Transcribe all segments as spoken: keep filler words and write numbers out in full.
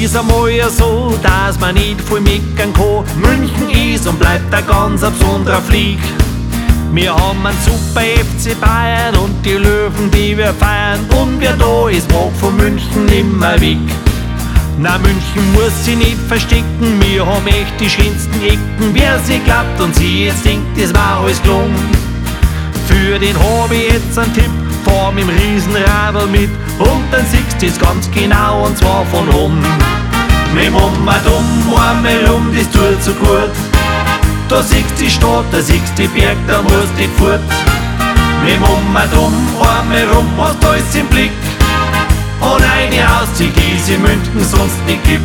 ist einmal ja so, dass man nicht viel mitgehen kann. München ist und bleibt ein ganz besonderer Flieg. Wir haben einen super F C Bayern und die Löwen, die wir feiern. Und wer da ist, mag von München nimmer weg. Na, München muss sich nicht verstecken, wir haben echt die schönsten Ecken. Wer sie glaubt und sie jetzt denkt, das war alles gelungen. Für den hab ich jetzt einen Tipp, fahr mit dem Riesenradl mit. Und dann siehst du es ganz genau, und zwar von oben. Mit dem Umma-Dumm, einmal rum, das tut so gut. Da siehst du die Stadt, da siehst du die Berg, da musst du nicht fort. Mit dem Umma-Dumm, einmal rum, hast alles im Blick. Und eine Aussicht, die es in München sonst nicht gibt.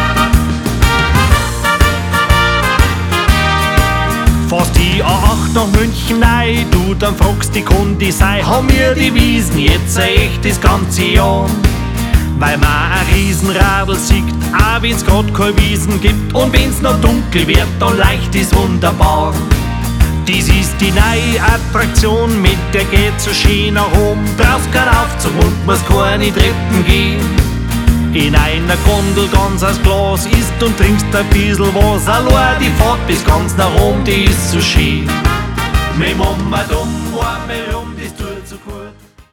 Fährst die A acht nach München rein, du dann fragst die Kundi sei, haben wir die Wiesen jetzt echt das ganze Jahr? Weil man ein Riesenradl sieht, auch wenn's grad keine Wiesen gibt. Und wenn's noch dunkel wird, dann leicht ist wunderbar. Dies ist die neue Attraktion, mit der geht so schön nach oben. Brauchst keinen Aufzug und musst keine Treppen gehen. In einer Gondel ganz aus Glas isst und trinkst ein bisschen was. Allein die Fahrt bis ganz nach oben, die ist so schön. Mit dem Umma-Dumm, einmal